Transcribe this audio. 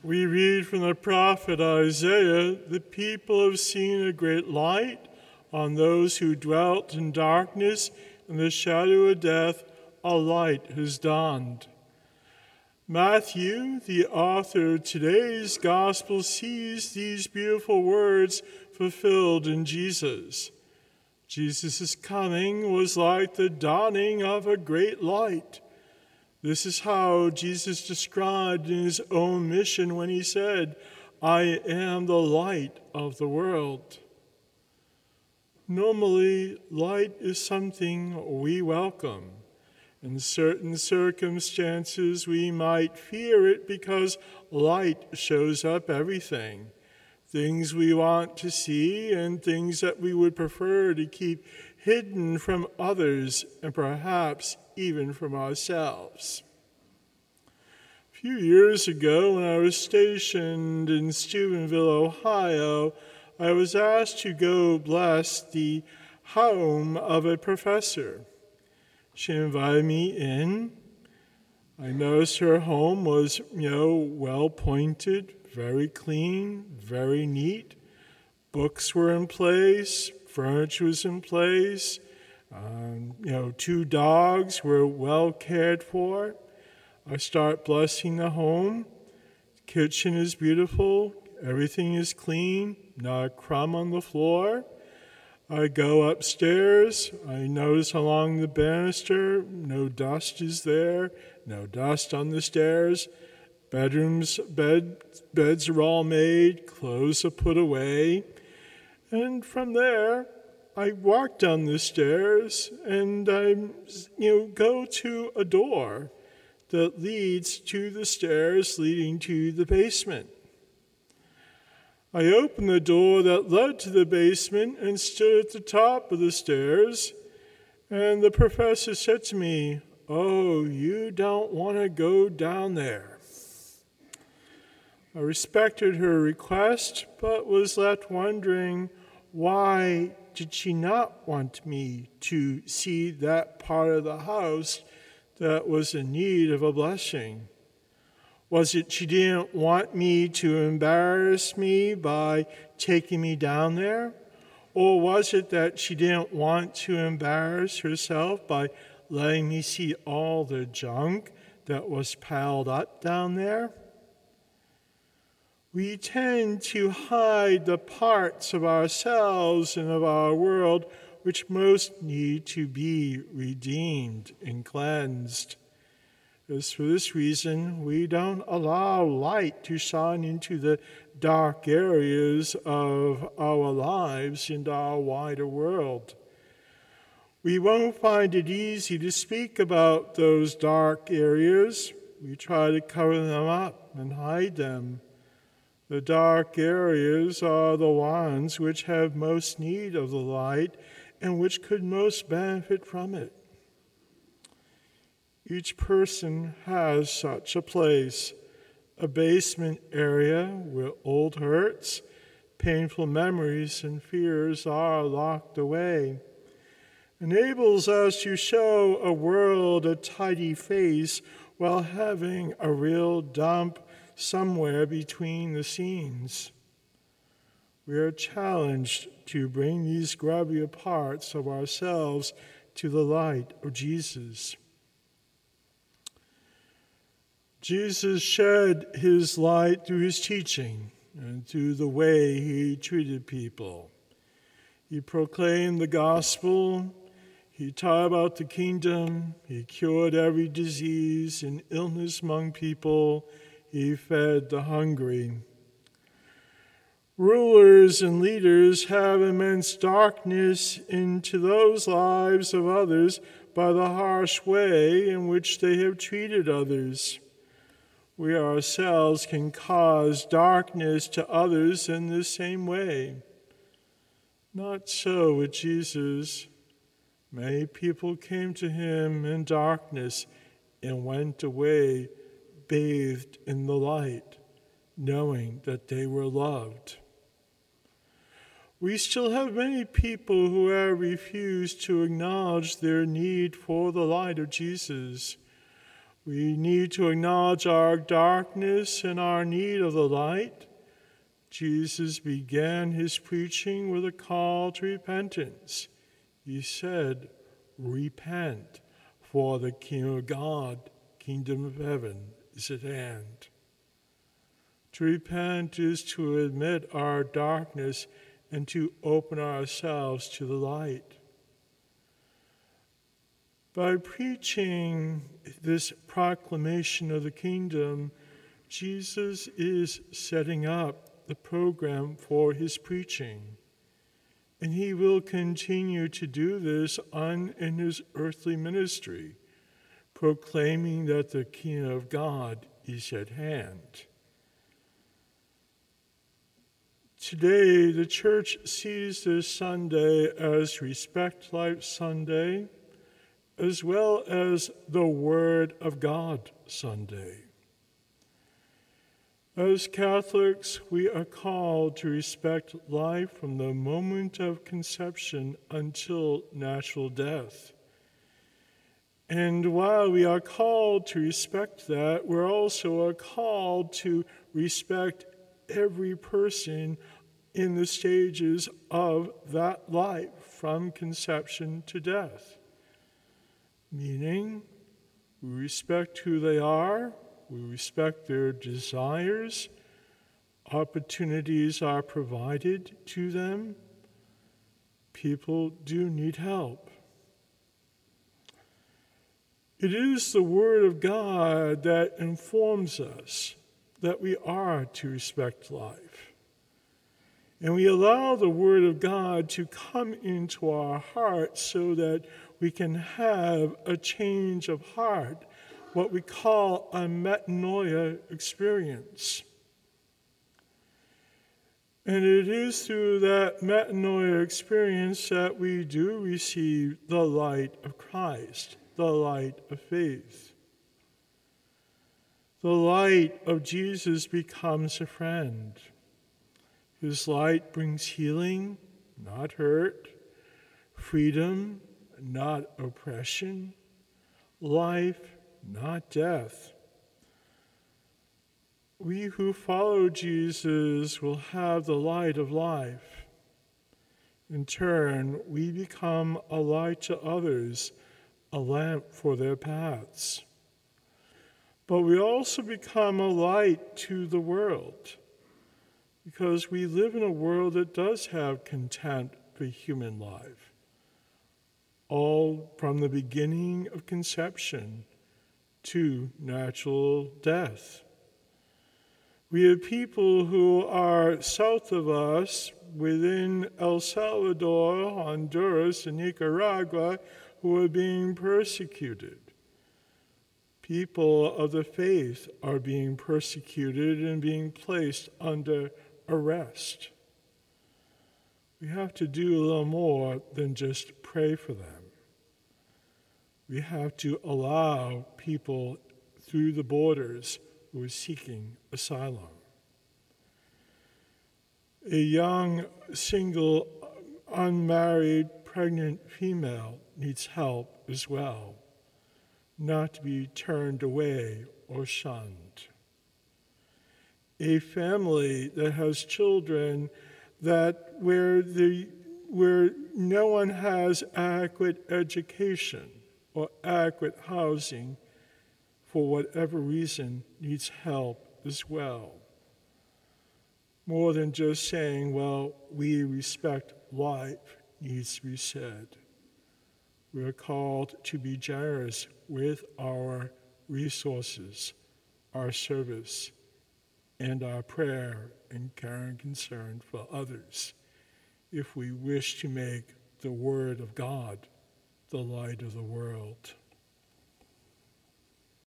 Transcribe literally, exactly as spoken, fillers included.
We read from the prophet Isaiah, "The people have seen a great light. On those who dwelt in darkness and the shadow of death, a light has dawned." Matthew, the author of today's gospel, sees these beautiful words fulfilled in Jesus. Jesus' coming was like the dawning of a great light. This is how Jesus described in his own mission when he said, "I am the light of the world." Normally, light is something we welcome. In certain circumstances, we might fear it because light shows up everything. Things we want to see and things that we would prefer to keep hidden from others and perhaps even from ourselves. A few years ago, when I was stationed in Steubenville, Ohio, I was asked to go bless the home of a professor. She invited me in. I noticed her home was, you know, well-pointed, very clean, very neat. Books were in place, furniture was in place. Um, you know, two dogs were well cared for. I start blessing the home. The kitchen is beautiful. Everything is clean, not a crumb on the floor. I go upstairs. I notice along the banister, no dust is there, no dust on the stairs. Bedrooms, bed, beds are all made, clothes are put away. And from there, I walk down the stairs and I, you know, go to a door that leads to the stairs leading to the basement. I opened the door that led to the basement and stood at the top of the stairs, and the professor said to me, "Oh, you don't want to go down there." I respected her request, but was left wondering, why did she not want me to see that part of the house that was in need of a blessing? Was it she didn't want me to embarrass me by taking me down there? Or was it that she didn't want to embarrass herself by letting me see all the junk that was piled up down there? We tend to hide the parts of ourselves and of our world which most need to be redeemed and cleansed. It's for this reason we don't allow light to shine into the dark areas of our lives and our wider world. We won't find it easy to speak about those dark areas. We try to cover them up and hide them. The dark areas are the ones which have most need of the light and which could most benefit from it. Each person has such a place, a basement area where old hurts, painful memories, and fears are locked away. Enables us to show a world a tidy face while having a real dump somewhere between the scenes. We are challenged to bring these grubbier parts of ourselves to the light of Jesus. Jesus shed his light through his teaching and through the way he treated people. He proclaimed the gospel, he taught about the kingdom, he cured every disease and illness among people, he fed the hungry. Rulers and leaders have immense darkness into those lives of others by the harsh way in which they have treated others. We ourselves can cause darkness to others in the same way. Not so with Jesus. Many people came to him in darkness and went away bathed in the light, knowing that they were loved. We still have many people who have refused to acknowledge their need for the light of Jesus. We need to acknowledge our darkness and our need of the light. Jesus began his preaching with a call to repentance. He said, "Repent, for the kingdom of God, kingdom of heaven, is at hand." To repent is to admit our darkness and to open ourselves to the light. By preaching this proclamation of the kingdom, Jesus is setting up the program for his preaching. And he will continue to do this on in his earthly ministry, proclaiming that the kingdom of God is at hand. Today, the church sees this Sunday as Respect Life Sunday, as well as the Word of God Sunday. As Catholics, we are called to respect life from the moment of conception until natural death. And while we are called to respect that, we're also called to respect every person in the stages of that life from conception to death. Meaning, we respect who they are, we respect their desires, opportunities are provided to them. People do need help. It is the Word of God that informs us that we are to respect life. And we allow the Word of God to come into our hearts so that we can have a change of heart, what we call a metanoia experience. And it is through that metanoia experience that we do receive the light of Christ, the light of faith. The light of Jesus becomes a friend. His light brings healing, not hurt, freedom, not oppression, life, not death. We who follow Jesus will have the light of life. In turn, we become a light to others, a lamp for their paths. But we also become a light to the world, because we live in a world that does have contempt for human life, all from the beginning of conception to natural death. We have people who are south of us, within El Salvador, Honduras, and Nicaragua, who are being persecuted. People of the faith are being persecuted and being placed under arrest. We have to do a little more than just pray for them. We have to allow people through the borders who are seeking asylum. A young, single, unmarried, pregnant female needs help as well, not to be turned away or shunned. A family that has children that where the where no one has adequate education or adequate housing, for whatever reason, needs help as well. More than just saying, well, we respect life, needs to be said. We are called to be generous with our resources, our service, and our prayer and care and concern for others, if we wish to make the Word of God the light of the world.